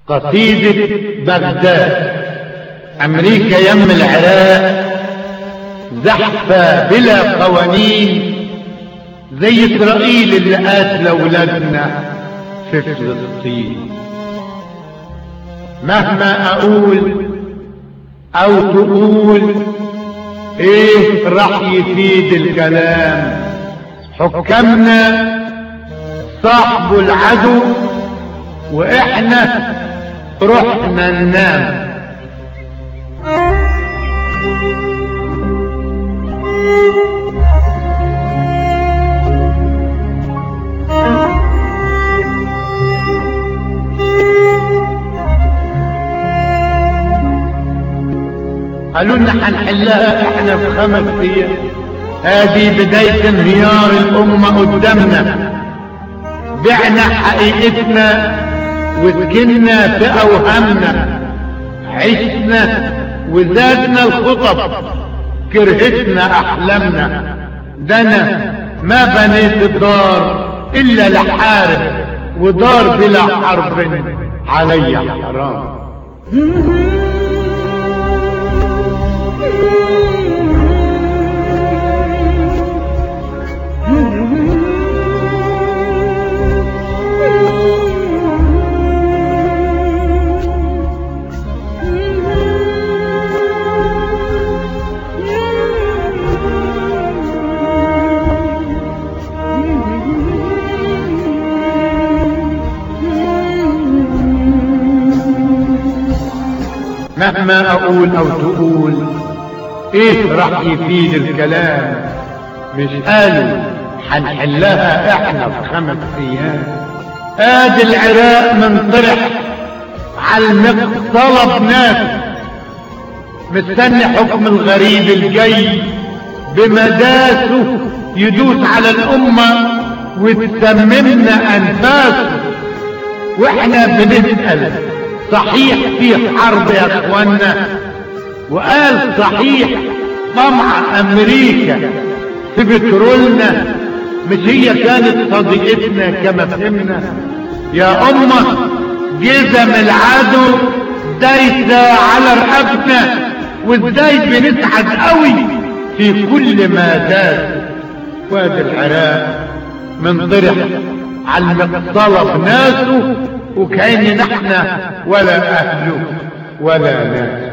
قصيدة بغداد. أمريكا يم العراق زحفة بلا قوانين، زي إسرائيل اللي قاتلة ولادنا في فلسطين. مهما أقول أو تقول إيه راح يفيد الكلام؟ حكامنا صاحبوا العدو وإحنا رحنا ننام. قالوا لنا هنحلها احنا في 5 ايام. هذه بداية انهيار الامة قدامنا. بعنا حقيقتنا وسكننا في اوهامنا، عشنا وزادنا الخطب، كرهتنا احلامنا. ده انا ما بنيت الدار الا لحارب، ودار بلا حرب علي حرام. مهما اقول او تقول ايه راح يفيد الكلام؟ مش قالوا هنحلها احنا في 5 ايام؟ ادي العراق منطرح على المقصلة بناس، مستني حكم الغريب الجاي بمداسه يدوس على الامة وتسممنا انفاسه. واحنا بنسأل صحيح في حرب يا اخوانا؟ وقال صحيح طمع امريكا في بترولنا؟ مش هي كانت صديقتنا كما فهمنا؟ يا امه جزم العدو دايسه على رقبتنا، وازاي بنسعد قوي في كل ما داس. وادي العراق منطرح على المقصله بناسه، وكأن نحن ولا اهله ولا ناس.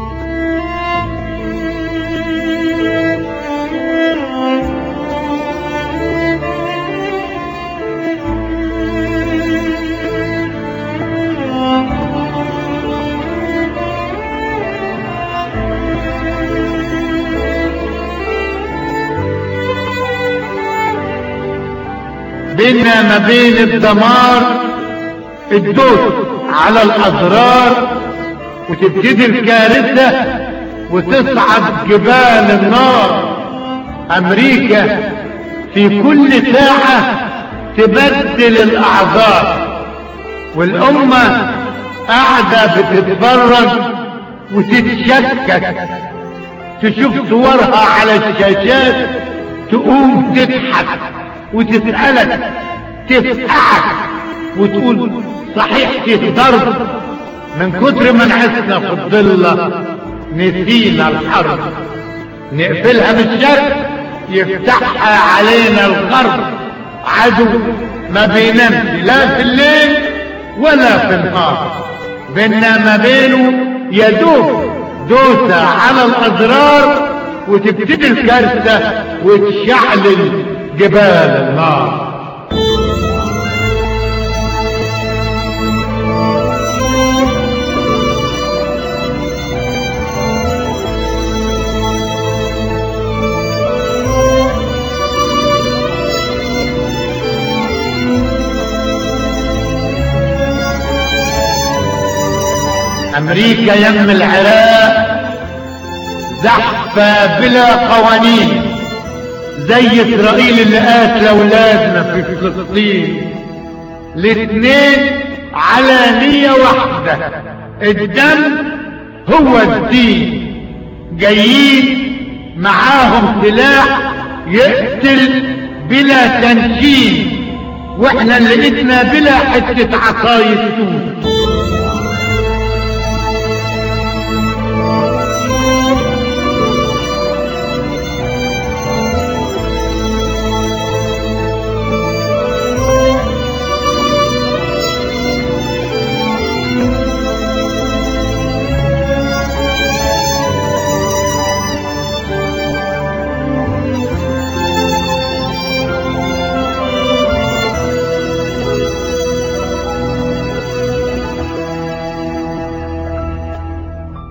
بيننا ما بين الدمار الدوس على الاضرار، وتبتدي الكارثة وتصعد جبال النار. امريكا في كل ساعة تبدل الاعذار، والامة قاعدة بتتفرج وتتشكك، تشوف صورها على الشاشات تقوم تضحك وتسألك تفقعك وتقول صحيح فيه ضرب. من كتر ما نعسنا في الضلة نسينا الحرب، نقفلها من الشرق يفتحها علينا الغرب. عدو ما بينامش لا في الليل ولا في النهار، بيننا ما بينه يدوب دوسة على الأضرار، وتبتدي الكارثة وتشعل جبال النار. امريكا يم العراق زحفة بلا قوانين، زي اسرائيل اللي قاتل اولادنا في فلسطين. الاتنين على نية واحدة، الدم هو الدين. جايين معاهم سلاح يقتل بلا تنشين، واحنا اللي لقيتنا بلا حتة عصاية سود.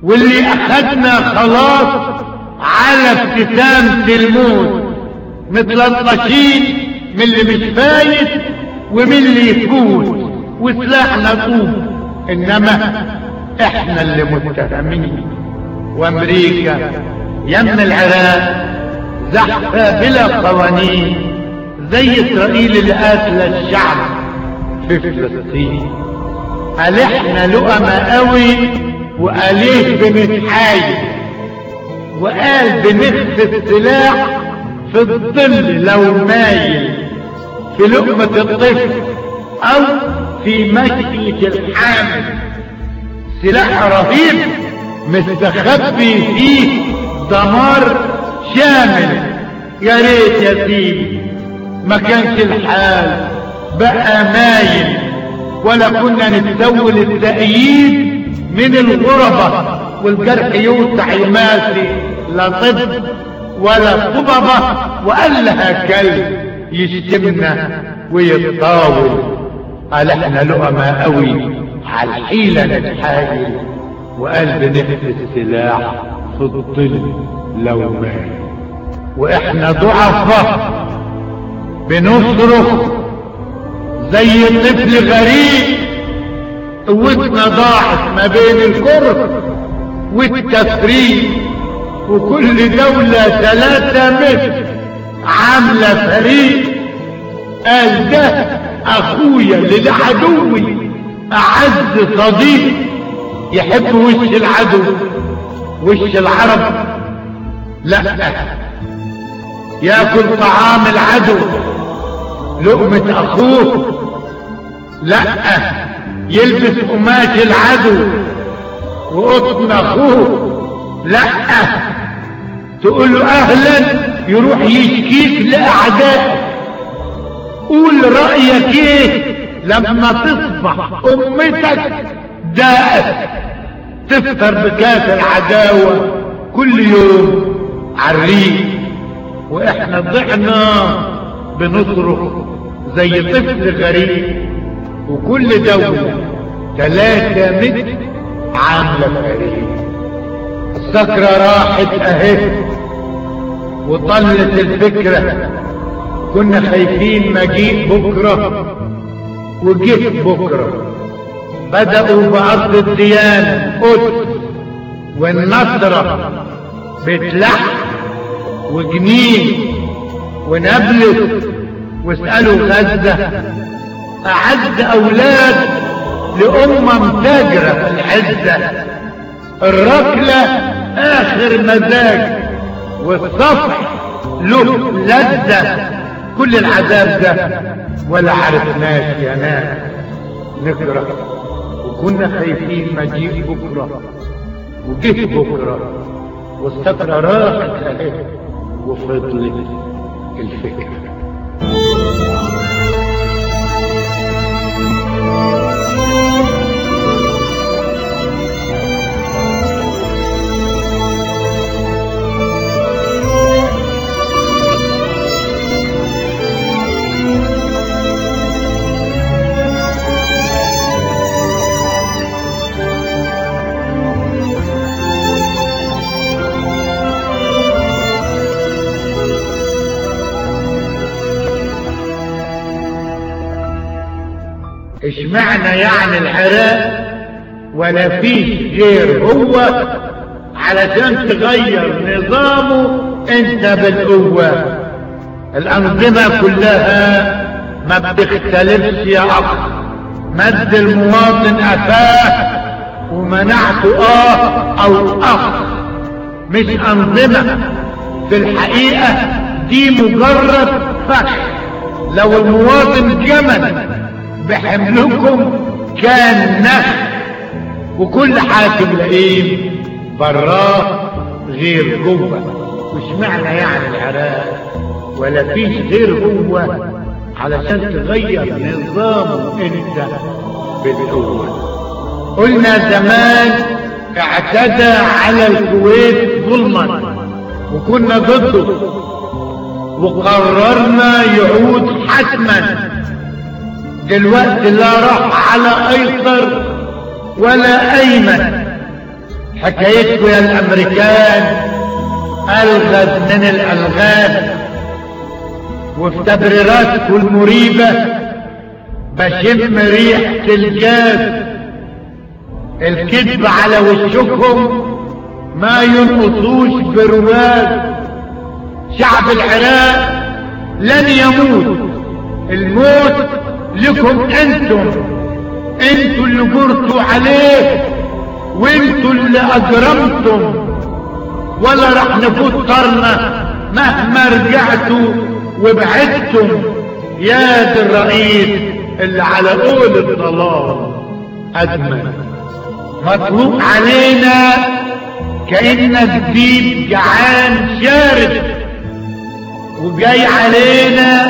واللي اخدنا خلاص على ابتسامة الموت، متلطشين من اللي مش فايت ومن اللي يفوت، وسلاحنا طوب، انما احنا اللي متهمين. وامريكا يم العراق زحفة بلا قوانين زي اسرائيل اللي قاتلة الشعب في فلسطين. قال احنا لقمة قوي وقاليه بنتحايل، وقال بنخف السلاح في الظل لو مايل، في لقمة الطفل او في مشية الحامل. سلاح رهيب مستخبي فيه دمار شامل. يا ريت يا سيدي ما كانش الحال بقى مايل، ولا كنا نتسول التأييد من الغربة، والجرح يوسع يماسي لا طب ولا طببة، وقال لها كلب يشتمنا ويتطاول. قال احنا لقمة قوي على الحيلة نتحايل، وقال بنخف السلاح في الظل لو مات. واحنا ضعفاء بنصرخ زي طفل غريب، قوتنا ضاعت ما بين الكره والتفريق، وكل دولة 3 متر عاملة فريق. قال ده اخويا للعدوي اعز صديق، يحب وش العدو وش العرب، لا ياكل طعام العدو لقمة اخوه، لا يلبس قماش العدو وقطن اخوه، لا تقول له اهلا يروح يشكيك لاعدائك. قول رأيك ايه لما تصبح امتك داءت تفطر بكاس العداوة كل يوم عالريق، واحنا ضعنا بنصرخ زي طفل غريب، وكل دولة 3 متر عاملة فريق. السكرة راحت اهي وطلت الفكرة، كنا خايفين مجيء بكرة وجيت بكرة. بدأوا بأرض الديانة قدس والنصرة، بيت لحم وجنين ونابلس، واسألوا غزة أعز أولاد لأمم تاجرة في العزة. الركلة آخر مزاج، والصفح له لذة. كل العذاب ده ولا عرفناش يا ناس نكره، وكنا خايفين مجيء بكرة وجيت بكرة، والسكرة راحت اهي وفضلت الفكرة. اشمعنى يعني العراق ولا فيه غير هو علشان تغير نظامه انت بالقوة؟ الانظمة كلها ما بتختلفش يا اخ، مد المواطن افاه ومنعته او اخ، مش انظمة. في الحقيقة دي مجرد فخ. لو المواطن جمل بحملكم كان نخ، وكل حاكم لئيم براه غير جوه. مش معنى يعني العراق ولا فيش غير هو علشان تغير نظامه انت بالقوة. قلنا زمان اعتدى على الكويت ظلما وكنا ضده، وقررنا يعود حتما. دلوقتي لا راح على ايسر ولا ايمن، حكايتكم يا الامريكان الغاز من الالغاز، وفي تبريراتكم المريبة بشم ريحة الجاز. الكذب على وشكم ما ينقصوش برواز. شعب العراق لن يموت، الموت لكم انتم اللي جرتوا عليه وانتوا اللي اجرمتم، ولا رح نفوت طرنا مهما رجعتوا وبعدتم. يا دي الرئيس اللي على قول الضلال أدمن. مطلوب علينا كأنك ديب جعان شارد، وجاي علينا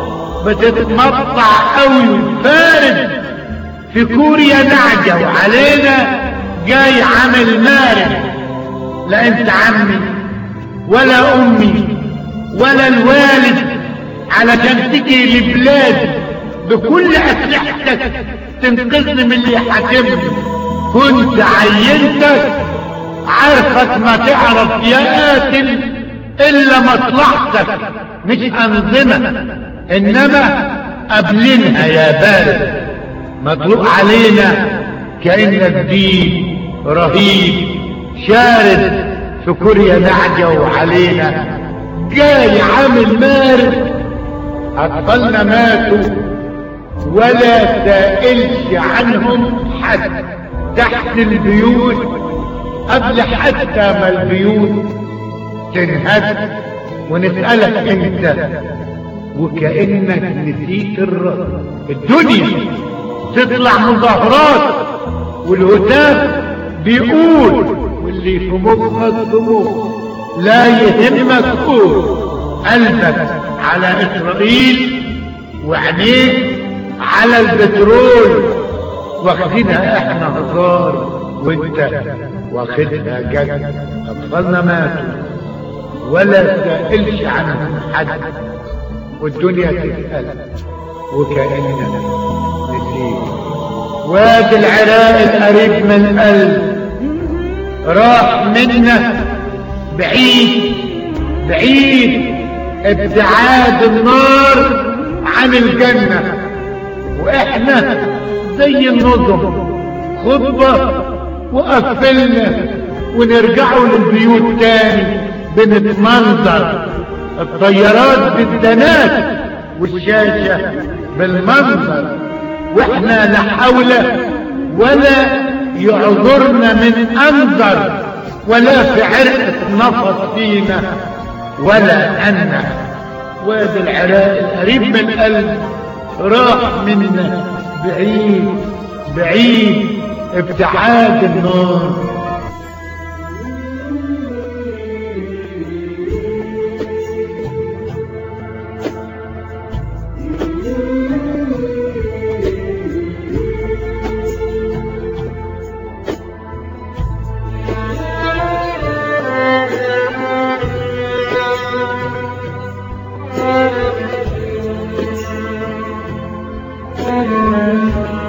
بتتمطع قوي وفارد. في كوريا نعجة وعلينا جاي عامل مارد. لا انت عمي ولا امي ولا الوالد علشان تجي لبلادي بكل اسلحتك تنقذني من اللي حاكمني. كنت عينتك عارفك ما تعرف يا قاتل الا مصلحتك، مش انظمة انما قبلنها يا بارد. مطلوب علينا كأنك دي رهيب شارد في كوريا نعجة وعلينا جاي عامل مارد. اطفالنا ماتوا ولا سائلش عنهم حد تحت البيوت قبل حتى ما البيوت تنهد. ونسألك انت وكأنك نسيت الرد. الدنيا تطلع مظاهرات والهتاف بيقول واللي في مخك بمخ. لا يهمك قول قلبك على اسرائيل وعينيك على البترول. واخدينها احنا هزار وانت واخدها جد. اطفالنا ماتوا ولا سائلش عنهم حد، والدنيا تسأل وكأننا نسيت. وادي العراق القريب من القلب راح منا بعيد بعيد ابتعاد النار عن الجنة. واحنا زي النظم خطبة وقفلنا ونرجعوا للبيوت تاني بنتمنظر. الطيارات بالدنات والشاشة بالمنظر، واحنا لا حول ولا يعذرنا من انظر ولا في عرق نفس فينا ولا أن. وادي العراق القريب من القلب راح منا بعيد بعيد ابتعاد النار. Thank you.